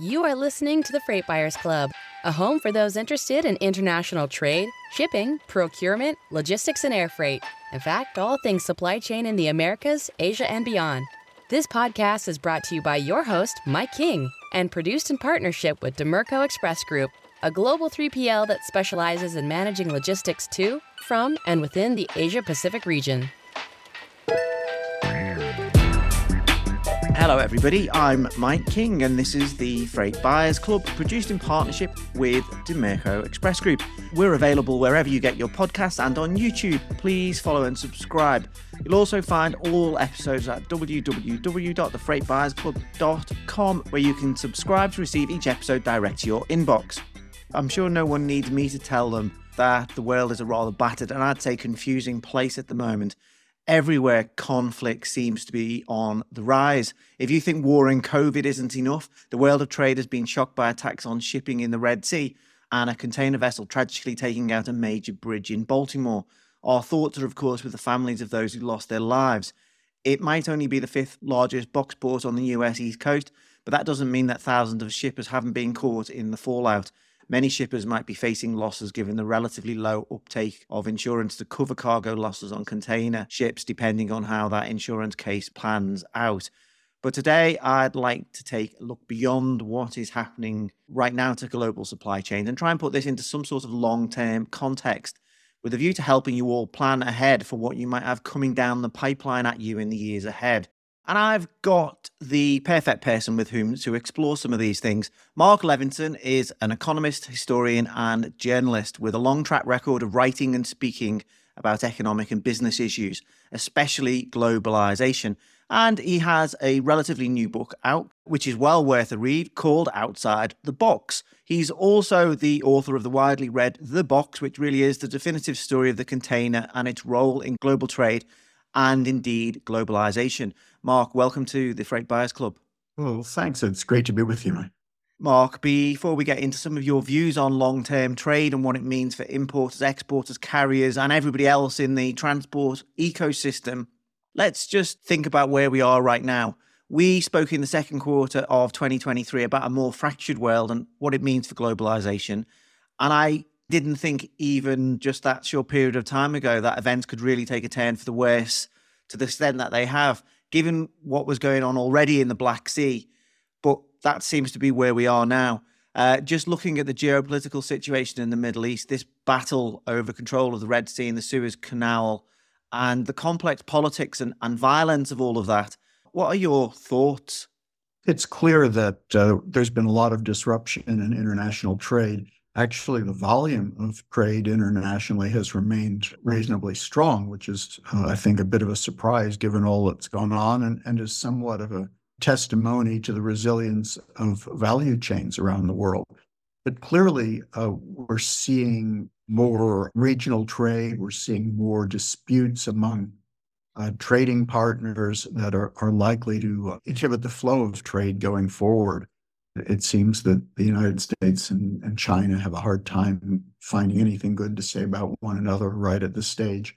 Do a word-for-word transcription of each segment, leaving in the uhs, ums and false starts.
You are listening to the Freight Buyers Club, a home for those interested in international trade, shipping, procurement, logistics, and air freight. In fact, all things supply chain in the Americas, Asia, and beyond. This podcast is brought to you by your host, Mike King, and produced in partnership with Demerco Express Group, a global three P L that specializes in managing logistics to, from, and within the Asia-Pacific region. Hello everybody, I'm Mike King and this is the Freight Buyers Club, produced in partnership with Demerco Express Group. We're available wherever you get your podcasts and on YouTube. Please follow and subscribe. You'll also find all episodes at w w w dot the freight buyers club dot com, where you can subscribe to receive each episode direct to your inbox. I'm sure no one needs me to tell them that the world is a rather battered and I'd say confusing place at the moment. Everywhere conflict seems to be on the rise. If you think war and COVID isn't enough, the world of trade has been shocked by attacks on shipping in the Red Sea and a container vessel tragically taking out a major bridge in Baltimore. Our thoughts are, of course, with the families of those who lost their lives. It might only be the fifth largest box port on the U S East Coast, but that doesn't mean that thousands of shippers haven't been caught in the fallout. Many shippers might be facing losses given the relatively low uptake of insurance to cover cargo losses on container ships, depending on how that insurance case plans out. But today, I'd like to take a look beyond what is happening right now to global supply chains and try and put this into some sort of long-term context with a view to helping you all plan ahead for what you might have coming down the pipeline at you in the years ahead. And I've got the perfect person with whom to explore some of these things. Mark Levinson is an economist, historian, and journalist with a long track record of writing and speaking about economic and business issues, especially globalization. And he has a relatively new book out, which is well worth a read, called Outside the Box. He's also the author of the widely read The Box, which really is the definitive story of the container and its role in global trade and indeed globalization. Mark, welcome to the Freight Buyers Club. Well, thanks. It's great to be with you, Mike. Mark, before we get into some of your views on long-term trade and what it means for importers, exporters, carriers, and everybody else in the transport ecosystem, let's just think about where we are right now. We spoke in the second quarter of twenty twenty-three about a more fractured world and what it means for globalization. And I didn't think even just that short period of time ago that events could really take a turn for the worse to the extent that they have, given what was going on already in the Black Sea. But that seems to be where we are now. Uh, just looking at the geopolitical situation in the Middle East, this battle over control of the Red Sea and the Suez Canal, and the complex politics and, and violence of all of that, what are your thoughts? It's clear that uh, there's been a lot of disruption in international trade. Actually, the volume of trade internationally has remained reasonably strong, which is, uh, I think, a bit of a surprise given all that's gone on and, and is somewhat of a testimony to the resilience of value chains around the world. But clearly, uh, we're seeing more regional trade. We're seeing more disputes among uh, trading partners that are, are likely to uh, inhibit the flow of trade going forward. It seems that the United States and, and China have a hard time finding anything good to say about one another right at this stage.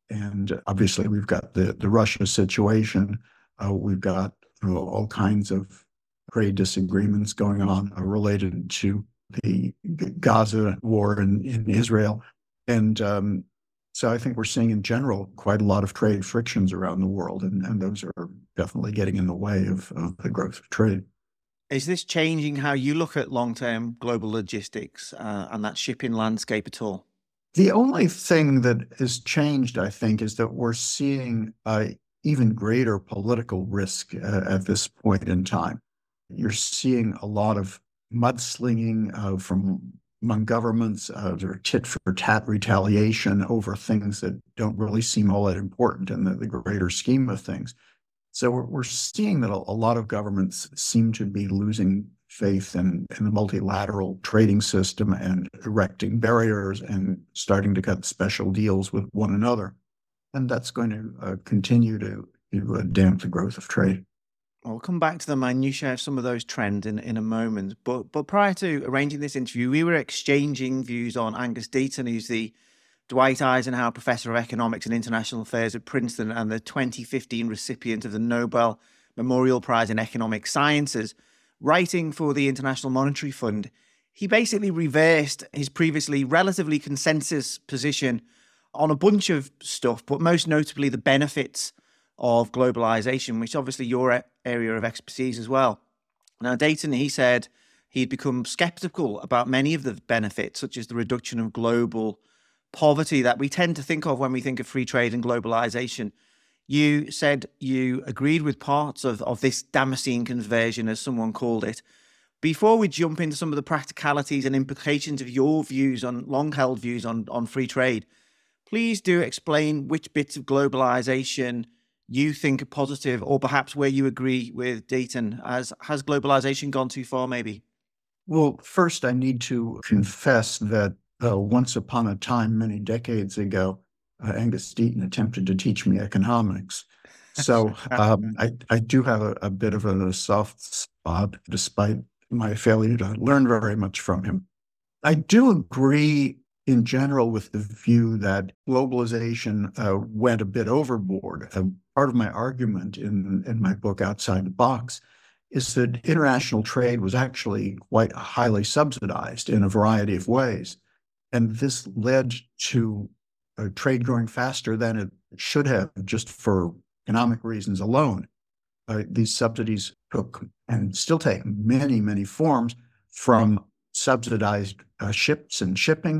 And obviously, we've got the, the Russia situation. Uh, we've got you know, all kinds of trade disagreements going on uh, related to the Gaza war in, in Israel. And um, so I think we're seeing in general quite a lot of trade frictions around the world. And, and those are definitely getting in the way of, of the growth of trade. Is this changing how you look at long-term global logistics uh, and that shipping landscape at all? The only thing that has changed, I think, is that we're seeing uh, even greater political risk uh, at this point in time. You're seeing a lot of mudslinging uh, from among governments, uh, or tit-for-tat retaliation over things that don't really seem all that important in the, the greater scheme of things. So we're, we're seeing that a, a lot of governments seem to be losing faith in, in the multilateral trading system and erecting barriers and starting to cut special deals with one another. And that's going to uh, continue to, to uh, damp the growth of trade. I'll come back to the minutiae of some of those trends in, in a moment. But, but prior to arranging this interview, we were exchanging views on Angus Deaton, who's the Dwight Eisenhower Professor of Economics and International Affairs at Princeton and the twenty fifteen recipient of the Nobel Memorial Prize in Economic Sciences. writing for the International Monetary Fund, he basically reversed his previously relatively consensus position on a bunch of stuff, but most notably the benefits of globalization, which is obviously your area of expertise as well. Now, Dayton, he said he'd become skeptical about many of the benefits, such as the reduction of global poverty that we tend to think of when we think of free trade and globalization. You said you agreed with parts of, of this Damascene conversion, as someone called it. Before we jump into some of the practicalities and implications of your views on long-held views on, on free trade, please do explain which bits of globalization you think are positive, or perhaps where you agree with Dayton. As has globalization gone too far, maybe? Well, first, I need to confess that uh, once upon a time, many decades ago, uh, Angus Deaton attempted to teach me economics. So um, I, I do have a, a bit of a soft spot, despite my failure to learn very much from him. I do agree in general with the view that globalization uh, went a bit overboard. Uh, part of my argument in, in my book, Outside the Box, is that international trade was actually quite highly subsidized in a variety of ways. And this led to uh, trade growing faster than it should have, just for economic reasons alone. Uh, these subsidies took and still take many, many forms, from subsidized uh, ships and shipping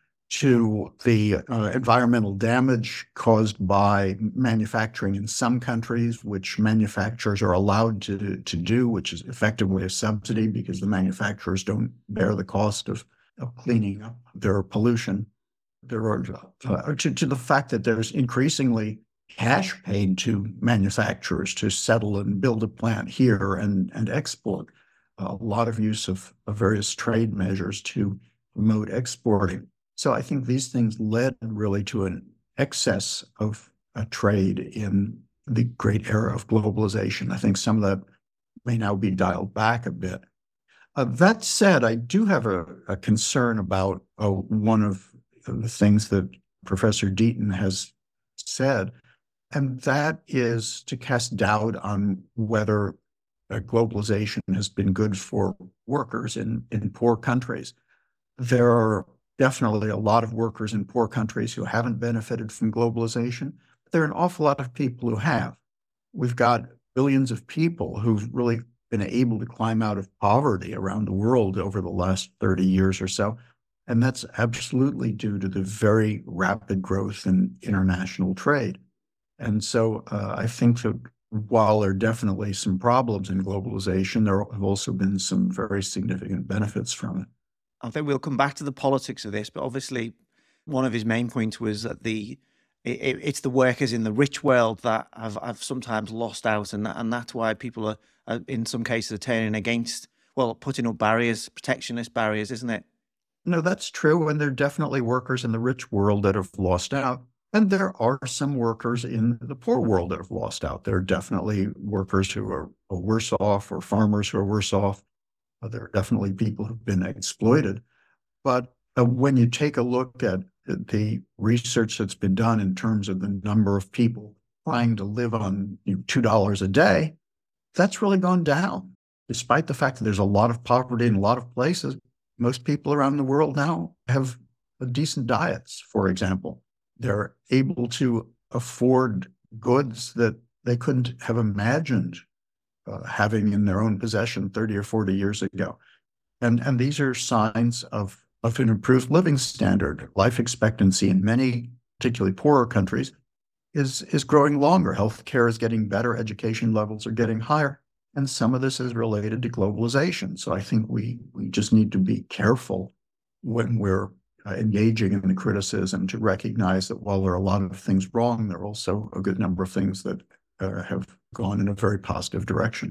to the uh, environmental damage caused by manufacturing in some countries, which manufacturers are allowed to, to do, which is effectively a subsidy because the manufacturers don't bear the cost of, of cleaning up their pollution. There are, uh, to, to the fact that there's increasingly cash paid to manufacturers to settle and build a plant here and, and export. A lot of use of, of various trade measures to promote exporting. So I think these things led really to an excess of uh, trade in the great era of globalization. I think some of that may now be dialed back a bit. Uh, that said, I do have a, a concern about uh, one of the things that Professor Deaton has said, and that is to cast doubt on whether uh, globalization has been good for workers in, in poor countries. There are definitely a lot of workers in poor countries who haven't benefited from globalization, but there are an awful lot of people who have. We've got billions of people who've really been able to climb out of poverty around the world over the last thirty years or so. And that's absolutely due to the very rapid growth in international trade. And so uh, I think that while there are definitely some problems in globalization, there have also been some very significant benefits from it. I think we'll come back to the politics of this, but obviously one of his main points was that the it, it's the workers in the rich world that have, have sometimes lost out, and and that's why people are, are in some cases are turning against, well, putting up barriers, protectionist barriers, isn't it? No, that's true, and there are definitely workers in the rich world that have lost out, and there are some workers in the poor world that have lost out. There are definitely workers who are, are worse off, or farmers who are worse off. There are definitely people who've been exploited. But uh, when you take a look at the research that's been done in terms of the number of people trying to live on you know, two dollars a day, that's really gone down. Despite the fact that there's a lot of poverty in a lot of places, most people around the world now have decent diets, for example. They're able to afford goods that they couldn't have imagined Uh, having in their own possession thirty or forty years ago. And, and these are signs of, of an improved living standard. Life expectancy in many, particularly poorer countries, is, is growing longer. Healthcare is getting better. Education levels are getting higher. And some of this is related to globalization. So I think we, we just need to be careful when we're uh, engaging in the criticism to recognize that while there are a lot of things wrong, there are also a good number of things that uh, have gone in a very positive direction.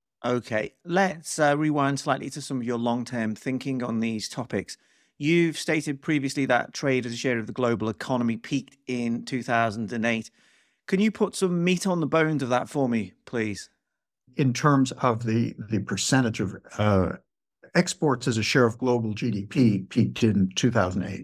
Okay, let's uh, rewind slightly to some of your long-term thinking on these topics. You've stated previously that trade as a share of the global economy peaked in two thousand eight. Can you put some meat on the bones of that for me, please? In terms of the, the percentage of uh, exports as a share of global G D P peaked in two thousand eight.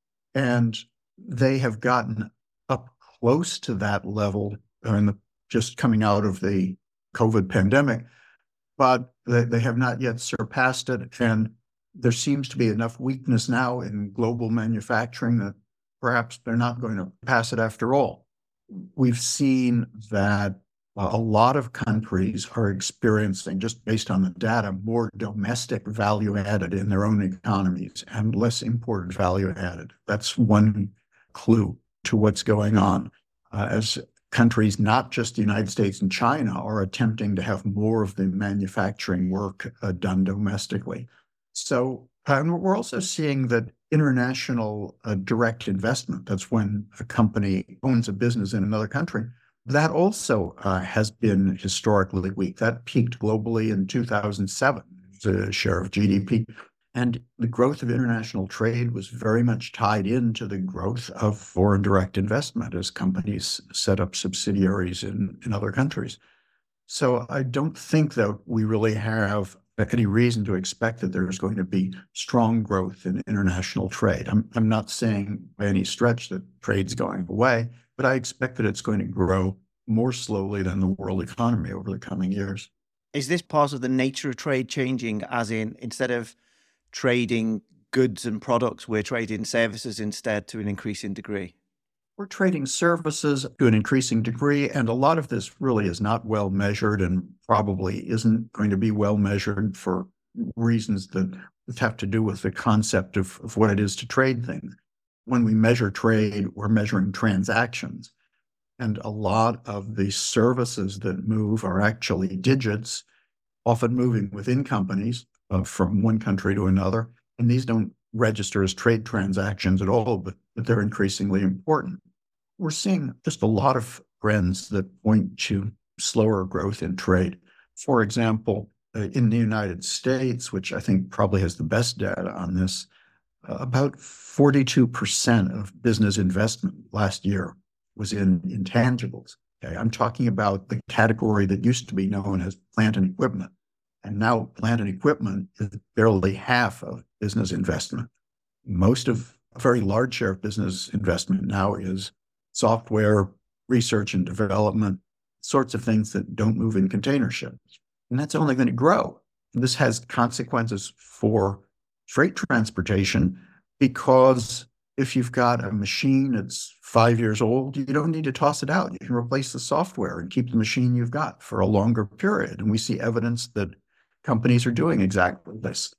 And they have gotten up close to that level in the, just coming out of the COVID pandemic. but they, they have not yet surpassed it. And there seems to be enough weakness now in global manufacturing that perhaps they're not going to pass it after all. We've seen that a lot of countries are experiencing, just based on the data, more domestic value added in their own economies and less imported value added. That's one clue to what's going on. Uh, as countries, not just the United States and China, are attempting to have more of the manufacturing work uh, done domestically. So um, we're also seeing that international uh, direct investment, that's when a company owns a business in another country, that also uh, has been historically weak. That peaked globally in two thousand seven, the share of G D P. And the growth of international trade was very much tied into the growth of foreign direct investment as companies set up subsidiaries in, in other countries. So I don't think that we really have any reason to expect that there's going to be strong growth in international trade. I'm, I'm not saying by any stretch that trade's going away, but I expect that it's going to grow more slowly than the world economy over the coming years. Is this part of the nature of trade changing, as in instead of trading goods and products, we're trading services instead to an increasing degree? We're trading services to an increasing degree, and a lot of this really is not well measured and probably isn't going to be well measured for reasons that have to do with the concept of, of what it is to trade things. When we measure trade, we're measuring transactions. And a lot of the services that move are actually digits, often moving within companies uh, from one country to another. And these don't register as trade transactions at all, but, but they're increasingly important. We're seeing just a lot of trends that point to slower growth in trade. For example, uh, in the United States, which I think probably has the best data on this, uh, about forty-two percent of business investment last year was in intangibles. Okay? I'm talking about the category that used to be known as plant and equipment. And now plant and equipment is barely half of business investment. Most of a very large share of business investment now is software, research and development, sorts of things that don't move in container ships. And that's only going to grow. And this has consequences for freight transportation, because if you've got a machine that's five years old, you don't need to toss it out. You can replace the software and keep the machine you've got for a longer period. And we see evidence that companies are doing exactly this.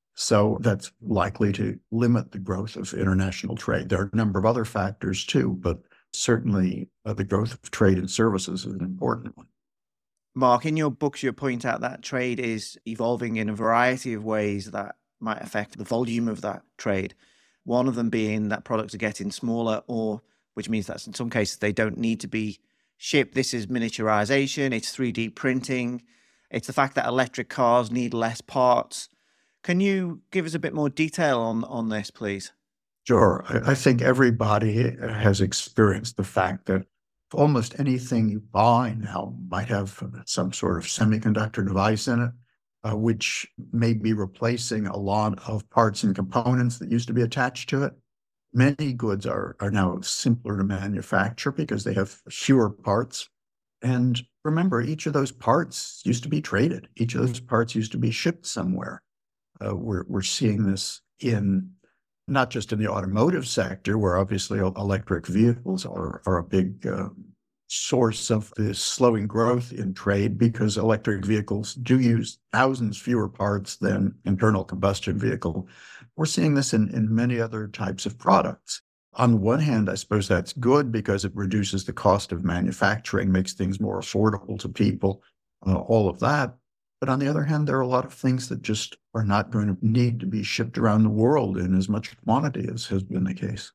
So that's likely to limit the growth of international trade. There are a number of other factors too, but certainly uh, the growth of trade and services is an important one. Mark, in your books, you point out that trade is evolving in a variety of ways that might affect the volume of that trade. One of them being that products are getting smaller, or which means that in some cases they don't need to be shipped. This is miniaturization, it's three D printing, it's the fact that electric cars need less parts. Can you give us a bit more detail on, on this, please? Sure. I, I think everybody has experienced the fact that almost anything you buy now might have some sort of semiconductor device in it, uh, which may be replacing a lot of parts and components that used to be attached to it. Many goods are, are now simpler to manufacture because they have fewer parts. And remember, each of those parts used to be traded. Each of those parts used to be shipped somewhere. Uh, we're, we're seeing this in not just in the automotive sector, where obviously electric vehicles are, are a big uh, source of the slowing growth in trade, because electric vehicles do use thousands fewer parts than internal combustion vehicle. We're seeing this in, in many other types of products. On the one hand, I suppose that's good because it reduces the cost of manufacturing, makes things more affordable to people, uh, all of that. But on the other hand, there are a lot of things that just are not going to need to be shipped around the world in as much quantity as has been the case.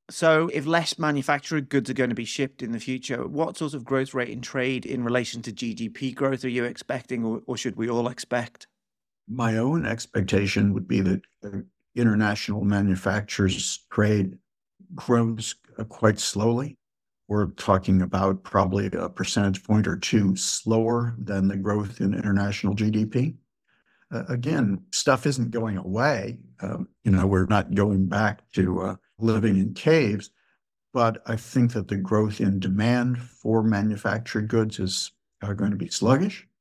So if less manufactured goods are going to be shipped in the future, what sort of growth rate in trade in relation to G D P growth are you expecting, or, or should we all expect? My own expectation would be that international manufacturers trade grows quite slowly. We're talking about probably a percentage point or two slower than the growth in international G D P. Uh, again, stuff isn't going away. Um, you know, we're not going back to uh, living in caves, but I think that the growth in demand for manufactured goods is uh, going to be sluggish.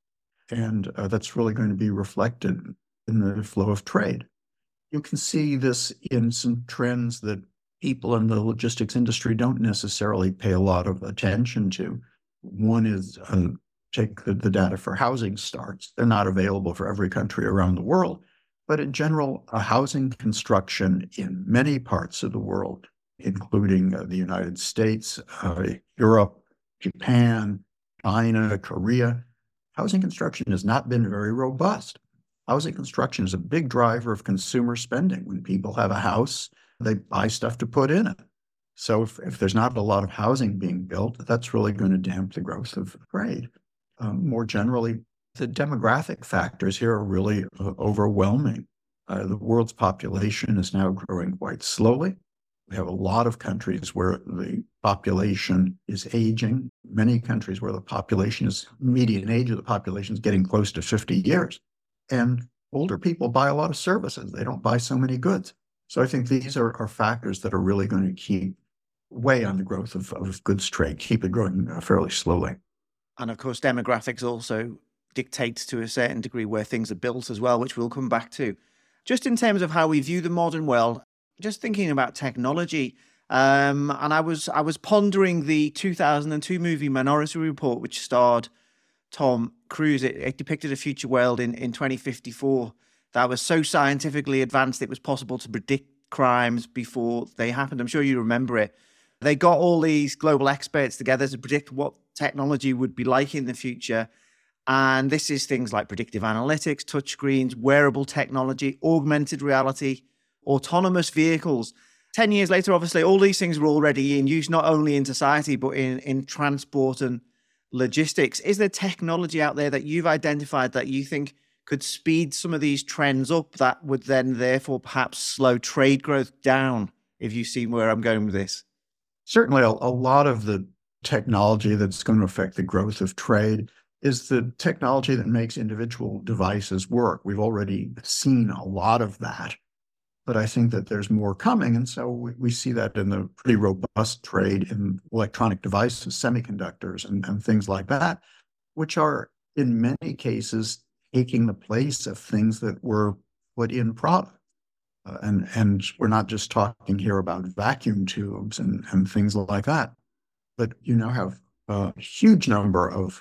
And uh, that's really going to be reflected in the flow of trade. You can see this in some trends that people in the logistics industry don't necessarily pay a lot of attention to. One is uh, take the, the data for housing starts. They're not available for every country around the world, but in general, a housing construction in many parts of the world, including uh, the United States, uh, Europe, Japan, China, Korea, housing construction has not been very robust. Housing construction is a big driver of consumer spending. When people have a house, they buy stuff to put in it. So if, if there's not a lot of housing being built, that's really going to damp the growth of trade. Um, more generally, the demographic factors here are really uh, overwhelming. Uh, the world's population is now growing quite slowly. We have a lot of countries where the population is aging, many countries where the population is, median age of the population is getting close to fifty years. And older people buy a lot of services. They don't buy so many goods. So I think these are, are factors that are really going to keep weigh on the growth of, of goods trade, keep it growing uh, fairly slowly. And of course, demographics also dictates to a certain degree where things are built as well, which we'll come back to. Just in terms of how we view the modern world, just thinking about technology, um, and I was I was pondering the two thousand two movie Minority Report, which starred Tom Cruise. It, it depicted a future world in, in twenty fifty-four that was so scientifically advanced it was possible to predict crimes before they happened. I'm sure you remember it. They got all these global experts together to predict what technology would be like in the future. And this is things like predictive analytics, touchscreens, wearable technology, augmented reality, autonomous vehicles. Ten years later, obviously, all these things were already in use, not only in society, but in, in transport and logistics. Is there technology out there that you've identified that you think could speed some of these trends up that would then therefore perhaps slow trade growth down, if you see where I'm going with this? Certainly, a, a lot of the technology that's going to affect the growth of trade is the technology that makes individual devices work. We've already seen a lot of that, but I think that there's more coming. And so we, we see that in the pretty robust trade in electronic devices, semiconductors, and, and things like that, which are in many cases taking the place of things that were put in product. Uh, and, and we're not just talking here about vacuum tubes and, and things like that, but you now have a huge number of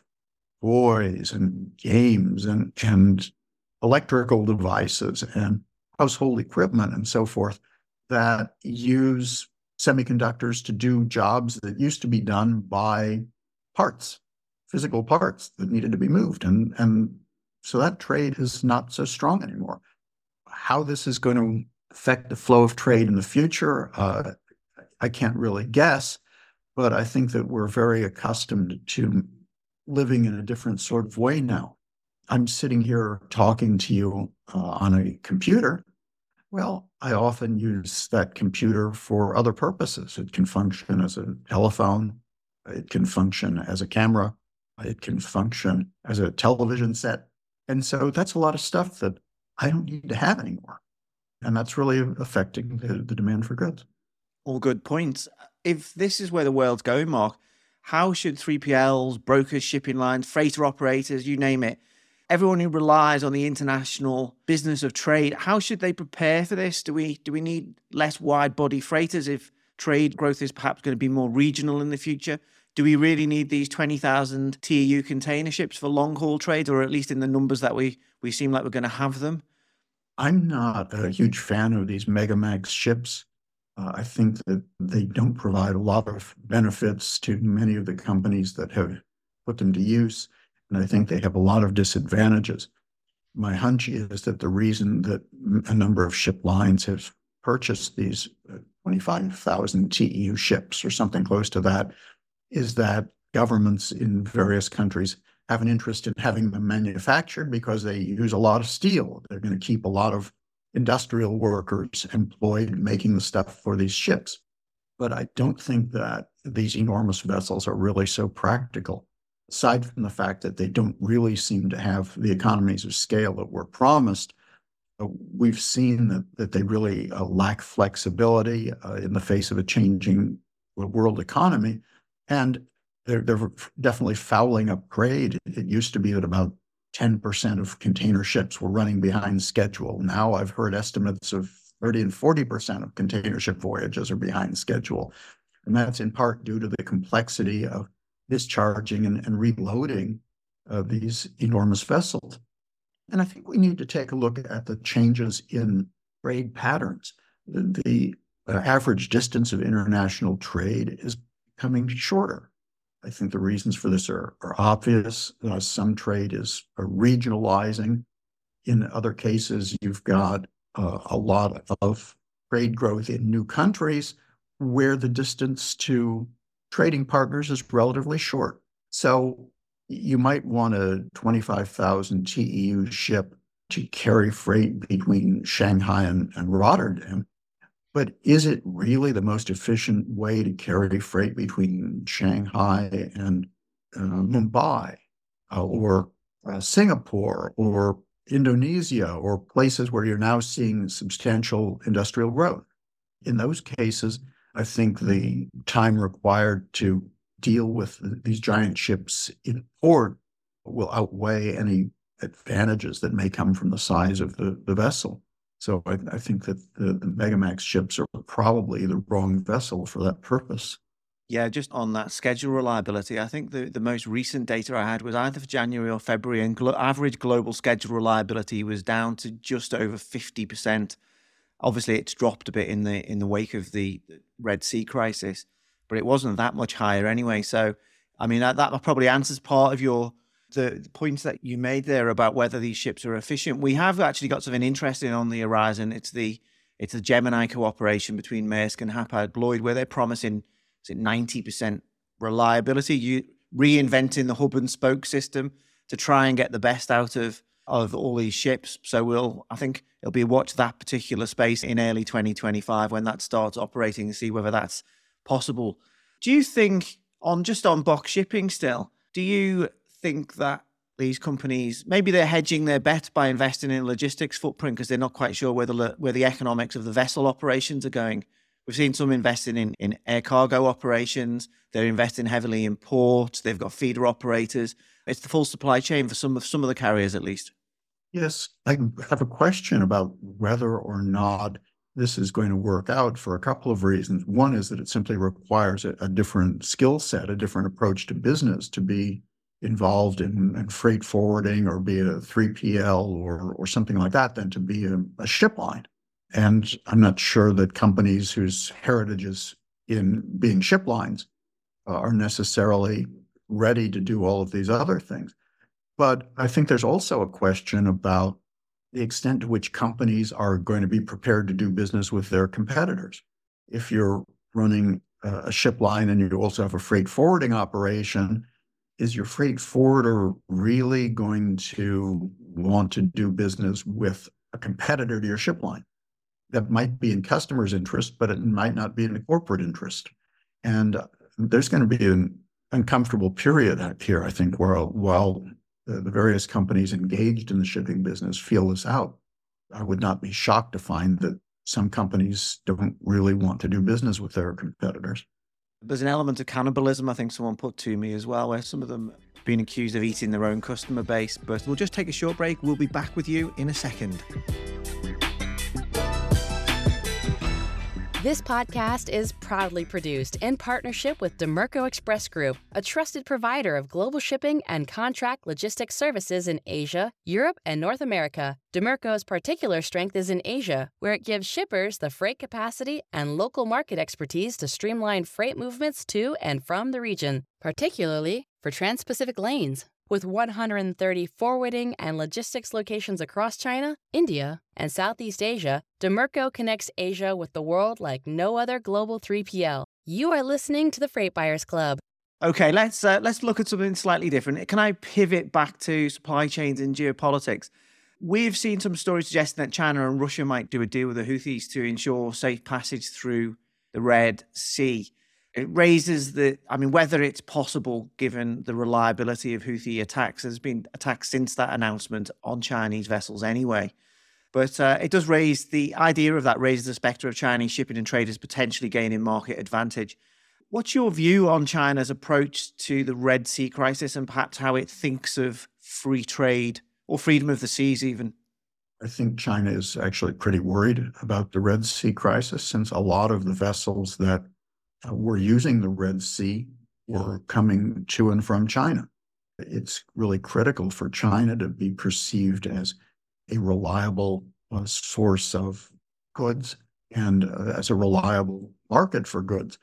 toys and games and, and electrical devices and household equipment and so forth that use semiconductors to do jobs that used to be done by parts, physical parts that needed to be moved. And, and so that trade is not so strong anymore. How this is going to affect the flow of trade in the future, uh, I can't really guess, but I think that we're very accustomed to living in a different sort of way now. I'm sitting here talking to you uh, on a computer. Well, I often use that computer for other purposes. It can function as a telephone. It can function as a camera. It can function as a television set. And so that's a lot of stuff that I don't need to have anymore. And that's really affecting the, the demand for goods. All good points. If this is where the world's going, Mark, how should three P Ls, brokers, shipping lines, freighter operators, you name it, everyone who relies on the international business of trade, how should they prepare for this? Do we do we need less wide-body freighters if trade growth is perhaps going to be more regional in the future? Do we really need these twenty thousand T E U container ships for long-haul trade, or at least in the numbers that we, we seem like we're going to have them? I'm not a huge fan of these Megamax ships. Uh, I think that they don't provide a lot of benefits to many of the companies that have put them to use. And I think they have a lot of disadvantages. My hunch is that the reason that a number of ship lines have purchased these twenty-five thousand T E U ships or something close to that is that governments in various countries have an interest in having them manufactured because they use a lot of steel. They're going to keep a lot of industrial workers employed making the stuff for these ships. But I don't think that these enormous vessels are really so practical. Aside from the fact that they don't really seem to have the economies of scale that were promised, uh, we've seen that, that they really uh, lack flexibility uh, in the face of a changing world economy. And they're, they're definitely fouling up trade. It used to be that about ten percent of container ships were running behind schedule. Now I've heard estimates of thirty and forty percent of container ship voyages are behind schedule. And that's in part due to the complexity of discharging and, and reloading uh, these enormous vessels. And I think we need to take a look at the changes in trade patterns. The, the uh, average distance of international trade is becoming shorter. I think the reasons for this are, are obvious. Uh, some trade is uh, regionalizing. In other cases, you've got uh, a lot of trade growth in new countries where the distance to trading partners is relatively short. So you might want a twenty-five thousand T E U ship to carry freight between Shanghai and, and Rotterdam. But is it really the most efficient way to carry freight between Shanghai and uh, Mumbai uh, or uh, Singapore or Indonesia or places where you're now seeing substantial industrial growth? In those cases, I think the time required to deal with these giant ships in port will outweigh any advantages that may come from the size of the, the vessel. So I, I think that the, the Megamax ships are probably the wrong vessel for that purpose. Yeah, just on that schedule reliability, I think the, the most recent data I had was either for January or February, and glo- average global schedule reliability was down to just over fifty percent. Obviously, it's dropped a bit in the in the wake of the Red Sea crisis, but it wasn't that much higher anyway. So, I mean, that, that probably answers part of your the, the points that you made there about whether these ships are efficient. We have actually got something interesting on the horizon. It's the it's the Gemini cooperation between Maersk and Hapag-Lloyd, where they're promising is it ninety percent reliability, you reinventing the hub and spoke system to try and get the best out of of all these ships. So we'll, I think it'll be watch that particular space in early twenty twenty-five when that starts operating and see whether that's possible. Do you think on just on box shipping still, do you think that these companies, maybe they're hedging their bet by investing in a logistics footprint because they're not quite sure where the, where the economics of the vessel operations are going? We've seen some investing in, in air cargo operations. They're investing heavily in ports. They've got feeder operators. It's the full supply chain for some of some of the carriers, at least. Yes, I have a question about whether or not this is going to work out for a couple of reasons. One is that it simply requires a, a different skill set, a different approach to business to be involved in, in freight forwarding or be a three P L or or something like that than to be a, a ship line. And I'm not sure that companies whose heritage is in being ship lines uh, are necessarily ready to do all of these other things. But I think there's also a question about the extent to which companies are going to be prepared to do business with their competitors. If you're running a ship line and you also have a freight forwarding operation, is your freight forwarder really going to want to do business with a competitor to your ship line? That might be in customers' interest, but it might not be in the corporate interest. And there's going to be an uncomfortable period here, I think, where while the, the various companies engaged in the shipping business feel this out. I would not be shocked to find that some companies don't really want to do business with their competitors. There's an element of cannibalism, I think someone put to me as well, where some of them have been accused of eating their own customer base. But we'll just take a short break. We'll be back with you in a second. This podcast is proudly produced in partnership with Demerco Express Group, a trusted provider of global shipping and contract logistics services in Asia, Europe, and North America. Demerco's particular strength is in Asia, where it gives shippers the freight capacity and local market expertise to streamline freight movements to and from the region, particularly for trans-Pacific lanes. With one hundred thirty forwarding and logistics locations across China, India, and Southeast Asia, Demerco connects Asia with the world like no other global three P L. You are listening to the Freight Buyers Club. Okay, let's uh, let's look at something slightly different. Can I pivot back to supply chains and geopolitics? We've seen some stories suggesting that China and Russia might do a deal with the Houthis to ensure safe passage through the Red Sea. It raises the, I mean, whether it's possible given the reliability of Houthi attacks. There's been attacks since that announcement on Chinese vessels anyway. But uh, it does raise the idea of that, raises the specter of Chinese shipping and traders potentially gaining market advantage. What's your view on China's approach to the Red Sea crisis and perhaps how it thinks of free trade or freedom of the seas even? I think China is actually pretty worried about the Red Sea crisis, since a lot of the vessels that uh, were using the Red Sea were coming to and from China. It's really critical for China to be perceived as a reliable uh, source of goods and uh, as a reliable market for goods.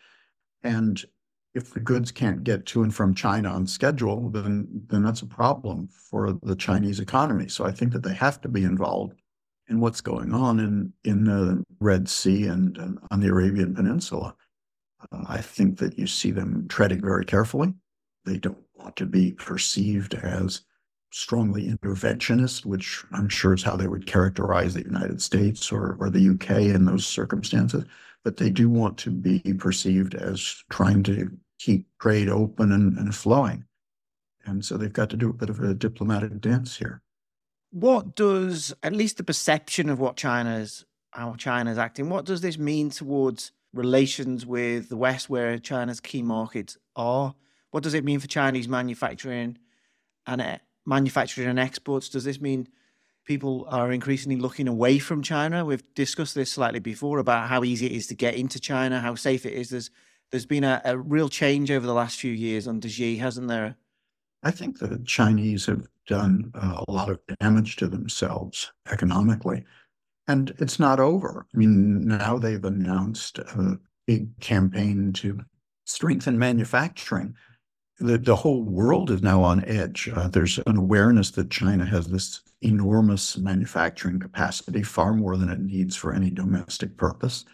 And if the goods can't get to and from China on schedule, then then that's a problem for the Chinese economy. So I think that they have to be involved in what's going on in in the Red Sea and, and on the Arabian Peninsula. Uh, I think that you see them treading very carefully. They don't want to be perceived as strongly interventionist, which I'm sure is how they would characterize the United States or, or the U K in those circumstances. But they do want to be perceived as trying to keep trade open and, and flowing. And so they've got to do a bit of a diplomatic dance here. What does, at least the perception of what China's, how China's acting, what does this mean towards relations with the West, where China's key markets are? What does it mean for Chinese manufacturing and uh, manufacturing and exports? Does this mean people are increasingly looking away from China? We've discussed this slightly before about how easy it is to get into China, how safe it is. There's there's been a, a real change over the last few years under Xi, hasn't there? I think the Chinese have done uh, a lot of damage to themselves economically, and it's not over. I mean, now they've announced a big campaign to strengthen manufacturing. The, the whole world is now on edge. Uh, there's an awareness that China has this enormous manufacturing capacity, far more than it needs for any domestic purpose,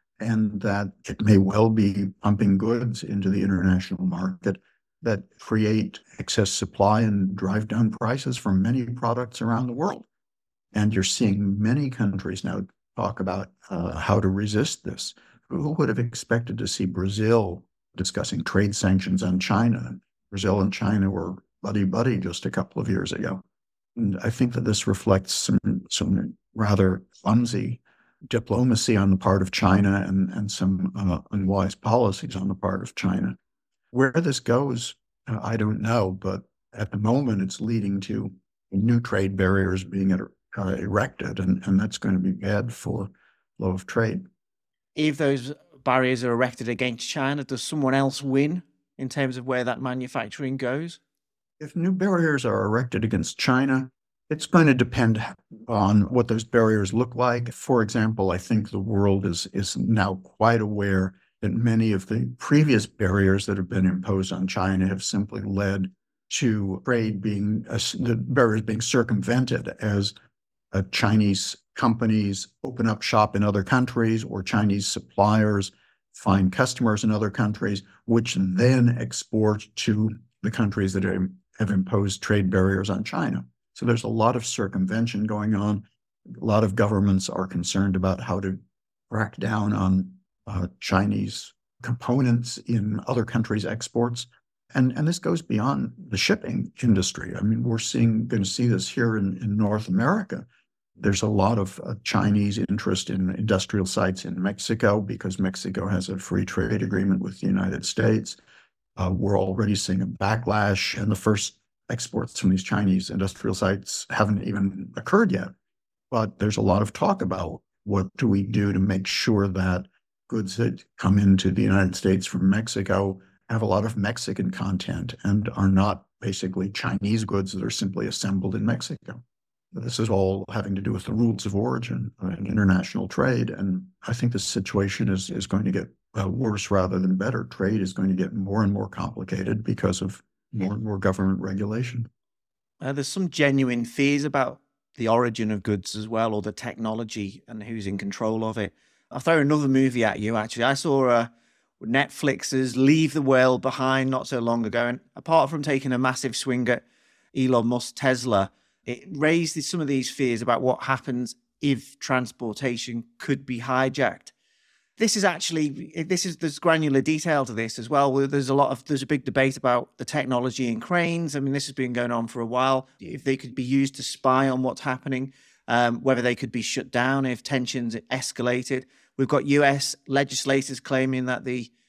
and that it may well be pumping goods into the international market that create excess supply and drive down prices for many products around the world. And you're seeing many countries now talk about uh, how to resist this. Who would have expected to see Brazil discussing trade sanctions on China? Brazil and China were buddy-buddy just a couple of years ago. And I think that this reflects some, some rather clumsy diplomacy on the part of China and, and some uh, unwise policies on the part of China. Where this goes, uh, I don't know, but at the moment it's leading to new trade barriers being uh, erected, and, and that's going to be bad for flow of trade. If those barriers are erected against China, does someone else win in terms of where that manufacturing goes? If new barriers are erected against China, it's going to depend on what those barriers look like. For example, I think the world is is now quite aware that many of the previous barriers that have been imposed on China have simply led to trade being, uh, the barriers being circumvented as uh, Chinese companies open up shop in other countries, or Chinese suppliers find customers in other countries, which then export to the countries that are, have imposed trade barriers on China. So there's a lot of circumvention going on. A lot of governments are concerned about how to crack down on uh, Chinese components in other countries' exports. And, and this goes beyond the shipping industry. I mean, we're seeing going to see this here in, in North America. There's a lot of uh, Chinese interest in industrial sites in Mexico because Mexico has a free trade agreement with the United States. Uh, we're already seeing a backlash, and the first exports from these Chinese industrial sites haven't even occurred yet. But there's a lot of talk about what do we do to make sure that goods that come into the United States from Mexico have a lot of Mexican content and are not basically Chinese goods that are simply assembled in Mexico. This is all having to do with the rules of origin and international trade. And I think the situation is, is going to get uh, worse rather than better. Trade is going to get more and more complicated because of more and more government regulation. Uh, there's some genuine fears about the origin of goods as well, or the technology and who's in control of it. I'll throw another movie at you, actually. I saw uh, Netflix's Leave the World Behind not so long ago. And apart from taking a massive swing at Elon Musk's Tesla, it raised some of these fears about what happens if transportation could be hijacked. This is actually, this is, there's granular detail to this as well. There's a lot of, there's a big debate about the technology in cranes. I mean, this has been going on for a while. If they could be used to spy on what's happening, um, whether they could be shut down if tensions escalated. We've got U S legislators claiming that the,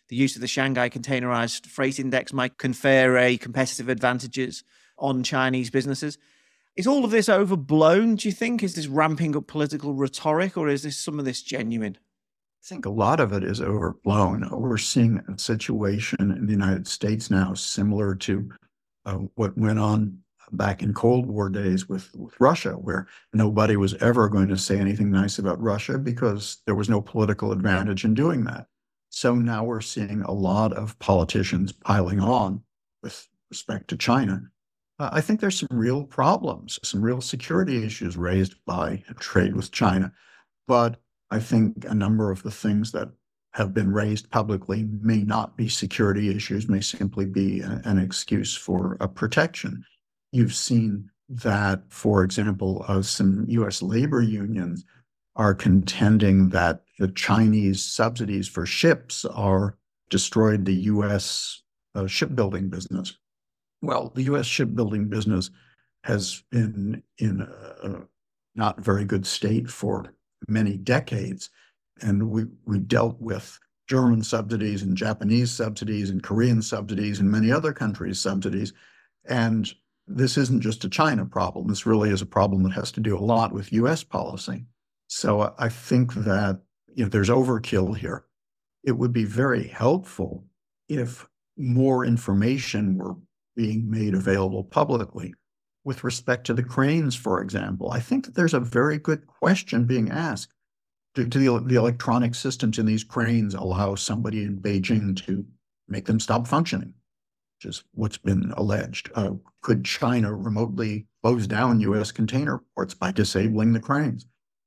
the use of the Shanghai Containerized Freight Index might confer a competitive advantages on Chinese businesses. Is all of this overblown, do you think? Is this ramping up political rhetoric, or is this some of this genuine? I think a lot of it is overblown. We're seeing a situation in the United States now similar to uh, what went on back in Cold War days with, with Russia, where nobody was ever going to say anything nice about Russia because there was no political advantage in doing that. So now we're seeing a lot of politicians piling on with respect to China. Uh, I think there's some real problems, some real security issues raised by trade with China. But I think a number of the things that have been raised publicly may not be security issues, may simply be a, an excuse for a protection. You've seen that, for example, uh, some U S labor unions are contending that the Chinese subsidies for ships are destroyed the U S uh, shipbuilding business. Well, the U S shipbuilding business has been in a, a not very good state for many decades. And we, we dealt with German subsidies and Japanese subsidies and Korean subsidies and many other countries' subsidies. And this isn't just a China problem. This really is a problem that has to do a lot with U S policy. So I think that you know, there's overkill here. It would be very helpful if more information were being made available publicly. With respect to the cranes, for example, I think that there's a very good question being asked. Do, do the, the electronic systems in these cranes allow somebody in Beijing to make them stop functioning, which is what's been alleged? Uh, could China remotely close down U S container ports by disabling the cranes?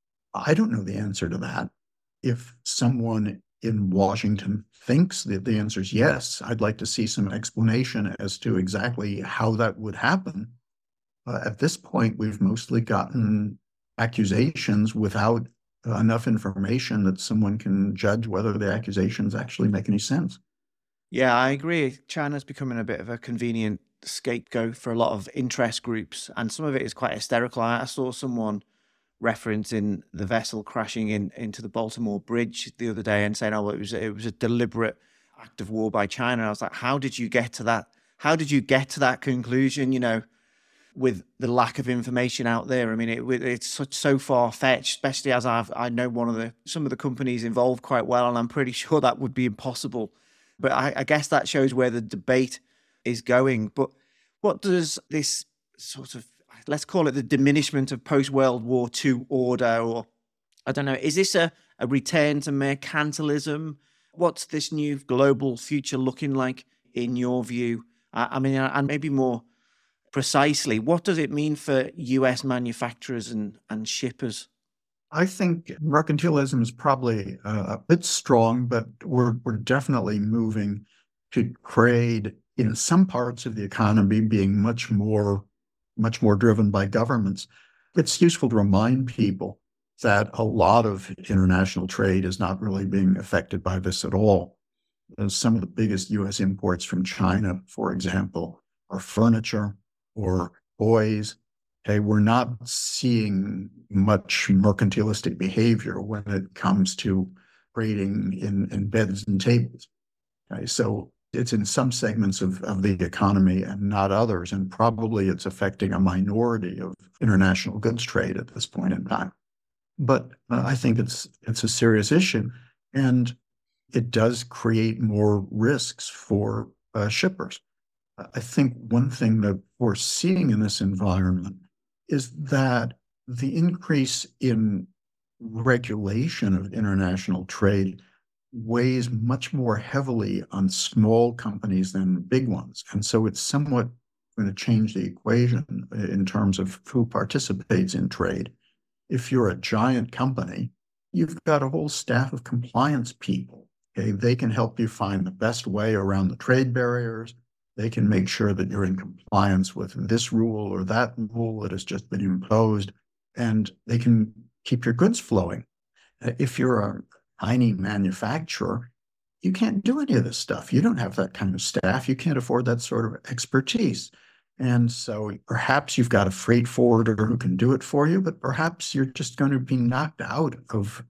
I don't know the answer to that. If someone in Washington thinks that the answer is yes, I'd like to see some explanation as to exactly how that would happen. Uh, at this point, we've mostly gotten accusations without uh, enough information that someone can judge whether the accusations actually make any sense. Yeah, I agree. China's becoming a bit of a convenient scapegoat for a lot of interest groups, and some of it is quite hysterical. I saw someone referencing the vessel crashing in into the Baltimore Bridge the other day and saying, "Oh, it was it was a deliberate act of war by China." And I was like, "How did you get to that? How did you get to that conclusion?" You know, with the lack of information out there. I mean, it, it's such so far fetched, especially as I've I know one of the some of the companies involved quite well, and I'm pretty sure that would be impossible. But I, I guess that shows where the debate is going. But what does this sort of, let's call it the diminishment of post-World War Two order, or I don't know, is this a, a return to mercantilism? What's this new global future looking like in your view? I, I mean, and maybe more precisely, what does it mean for U S manufacturers and, and shippers? I think mercantilism is probably uh, a bit strong, but we're we're definitely moving to trade in some parts of the economy being much more much more driven by governments. It's useful to remind people that a lot of international trade is not really being affected by this at all. And some of the biggest U S imports from China, for example, are furniture or toys. Okay, we're not seeing much mercantilistic behavior when it comes to trading in, in beds and tables. Okay, so it's in some segments of, of the economy and not others, and probably it's affecting a minority of international goods trade at this point in time. But uh, I think it's it's a serious issue, and it does create more risks for uh, shippers. I think one thing that we're seeing in this environment is that the increase in regulation of international trade weighs much more heavily on small companies than big ones. And so it's somewhat going to change the equation in terms of who participates in trade. If you're a giant company, you've got a whole staff of compliance people. Okay? They can help you find the best way around the trade barriers. They can make sure that you're in compliance with this rule or that rule that has just been imposed, and they can keep your goods flowing. If you're a tiny manufacturer, you can't do any of this stuff. You don't have that kind of staff. You can't afford that sort of expertise. And so perhaps you've got a freight forwarder who can do it for you, but perhaps you're just going to be knocked out of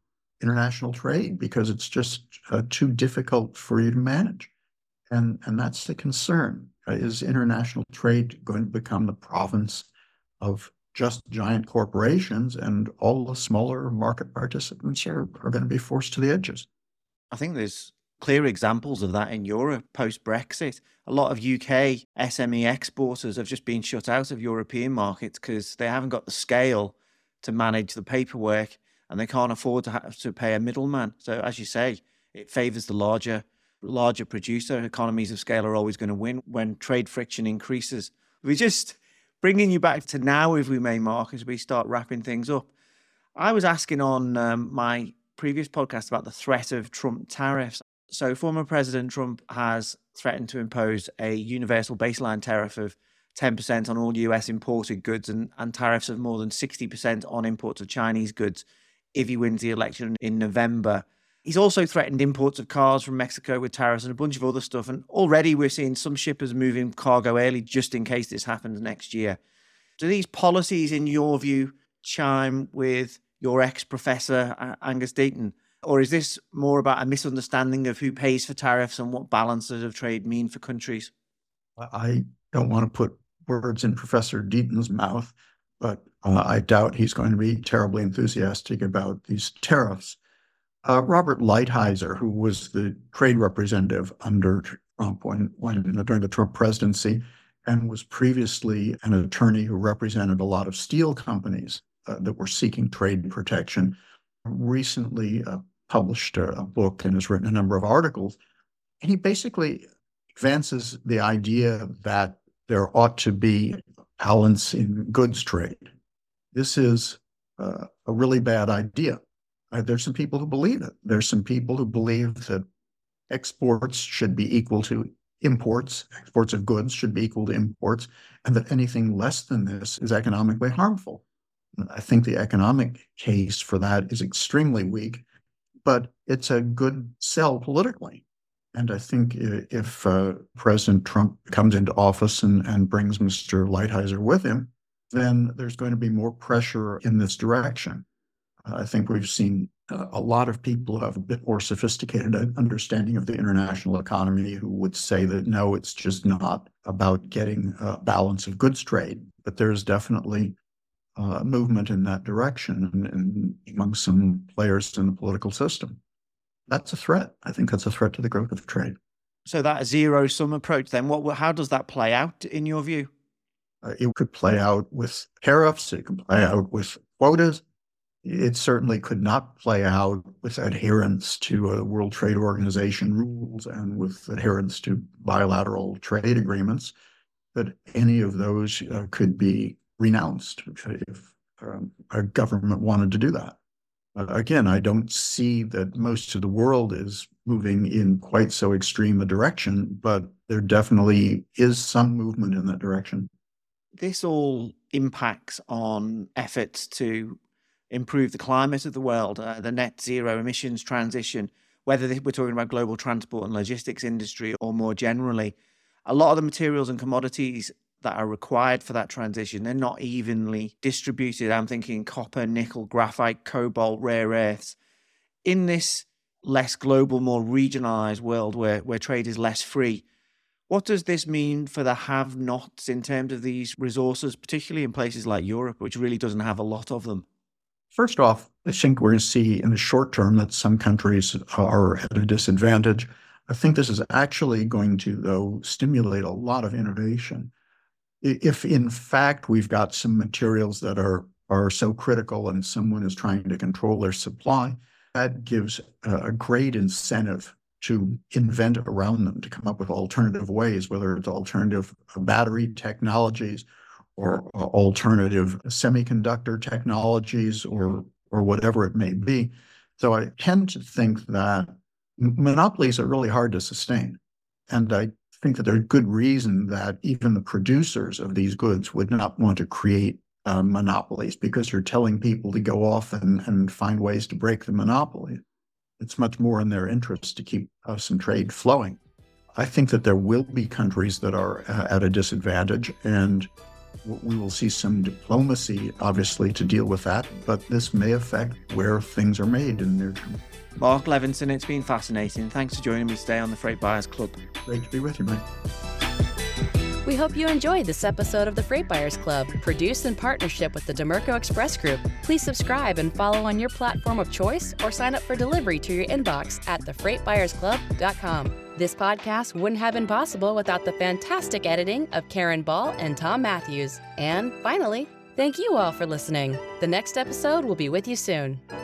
international trade because it's just uh, too difficult for you to manage. And, and that's the concern. Uh, is international trade going to become the province of just giant corporations, and all the smaller market participants are, are going to be forced to the edges? I think there's clear examples of that in Europe post-Brexit. A lot of U K S M E exporters have just been shut out of European markets because they haven't got the scale to manage the paperwork, and they can't afford to have to pay a middleman. So as you say, it favors the larger larger producer. Economies of scale are always going to win when trade friction increases. We're just bringing you back to now, if we may, Mark, as we start wrapping things up. I was asking on um, my previous podcast about the threat of Trump tariffs. So former President Trump has threatened to impose a universal baseline tariff of ten percent on all U S imported goods and, and tariffs of more than sixty percent on imports of Chinese goods if he wins the election in November. He's also threatened imports of cars from Mexico with tariffs and a bunch of other stuff. And already we're seeing some shippers moving cargo early just in case this happens next year. Do these policies, in your view, chime with your ex-professor, Angus Deaton? Or is this more about a misunderstanding of who pays for tariffs and what balances of trade mean for countries? I don't want to put words in Professor Deaton's mouth, but uh, I doubt he's going to be terribly enthusiastic about these tariffs. Uh, Robert Lighthizer, who was the trade representative under Trump when, when during the Trump presidency, and was previously an attorney who represented a lot of steel companies uh, that were seeking trade protection, recently uh, published a, a book and has written a number of articles. And he basically advances the idea that there ought to be balance in goods trade. This is uh, a really bad idea. Uh, there's some people who believe it. There's some people who believe that exports should be equal to imports, exports of goods should be equal to imports, and that anything less than this is economically harmful. I think the economic case for that is extremely weak, but it's a good sell politically. And I think if uh, President Trump comes into office and, and brings Mister Lighthizer with him, then there's going to be more pressure in this direction. Uh, I think we've seen uh, a lot of people who have a bit more sophisticated understanding of the international economy who would say that, no, it's just not about getting a balance of goods trade. But there's definitely uh, movement in that direction and, and among some players in the political system. That's a threat. I think that's a threat to the growth of trade. So that zero-sum approach, then, what? How does that play out in your view? Uh, it could play out with tariffs. It could play out with quotas. It certainly could not play out with adherence to uh, World Trade Organization rules and with adherence to bilateral trade agreements. But any of those uh, could be renounced if um, a government wanted to do that. Uh, again, I don't see that most of the world is moving in quite so extreme a direction, but there definitely is some movement in that direction. This all impacts on efforts to improve the climate of the world, uh, the net zero emissions transition, whether we're talking about global transport and logistics industry or more generally. A lot of the materials and commodities that are required for that transition, they're not evenly distributed. I'm thinking copper, nickel, graphite, cobalt, rare earths. In this less global, more regionalized world where, where trade is less free, what does this mean for the have-nots in terms of these resources, particularly in places like Europe, which really doesn't have a lot of them? First off, I think we're going to see in the short term that some countries are at a disadvantage. I think this is actually going to, though, stimulate a lot of innovation. If, in fact, we've got some materials that are, are so critical and someone is trying to control their supply, that gives a great incentive to invent around them, to come up with alternative ways, whether it's alternative battery technologies or alternative semiconductor technologies or or whatever it may be. So I tend to think that monopolies are really hard to sustain. And I think that there's good reason that even the producers of these goods would not want to create uh, monopolies, because you're telling people to go off and, and find ways to break the monopoly. It's much more in their interest to keep uh, some trade flowing. I think that there will be countries that are uh, at a disadvantage, and We will see some diplomacy, obviously, to deal with that, but this may affect where things are made in the near term. Mark Levinson, it's been fascinating. Thanks for joining me today on the Freight Buyers Club. Great to be with you, Mike. We hope you enjoyed this episode of the Freight Buyers Club, produced in partnership with the Demerco Express Group. Please subscribe and follow on your platform of choice or sign up for delivery to your inbox at the freight buyers club dot com. This podcast wouldn't have been possible without the fantastic editing of Karen Ball and Tom Matthews. And finally, thank you all for listening. The next episode will be with you soon.